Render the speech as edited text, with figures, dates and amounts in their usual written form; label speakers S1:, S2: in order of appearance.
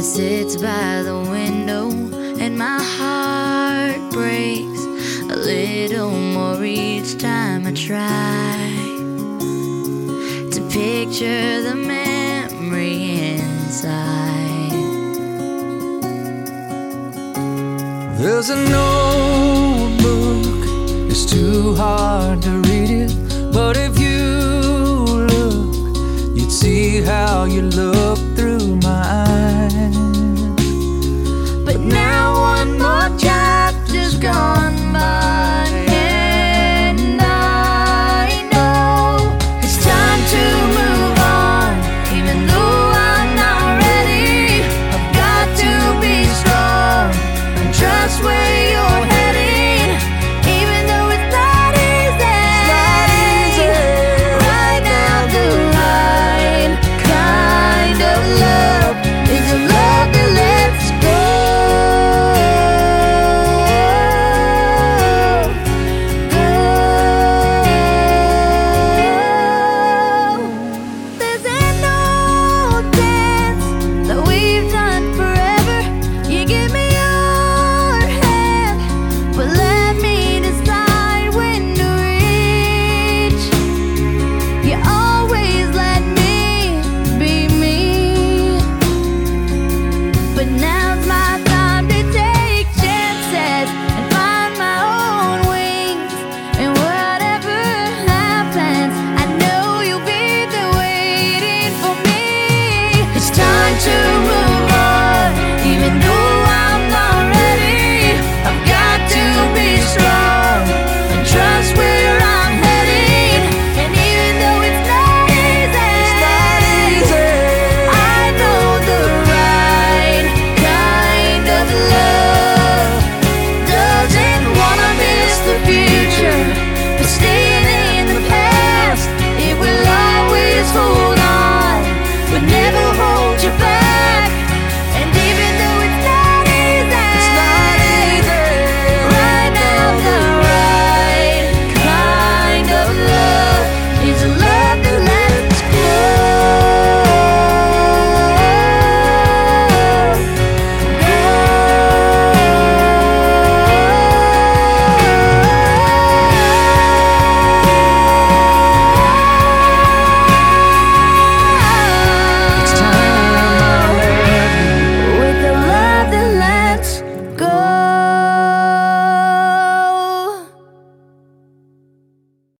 S1: that sits by the window, and my heart breaks a little more each time I try to picture the memory inside.
S2: There's an old book, it's too hard to read it, but if you look, you'd see how you look through my eyes.
S1: But now one more chapter's gone by, and I know it's time to move on. Even though I'm not ready, I've got to be strong and trust where you're heading. Even though it's not easy, right down the line. Kind of love is a love that lets go. There's an old dance that we've done forever. You give me your hand, but let me decide when to reach. You always let me be me, but now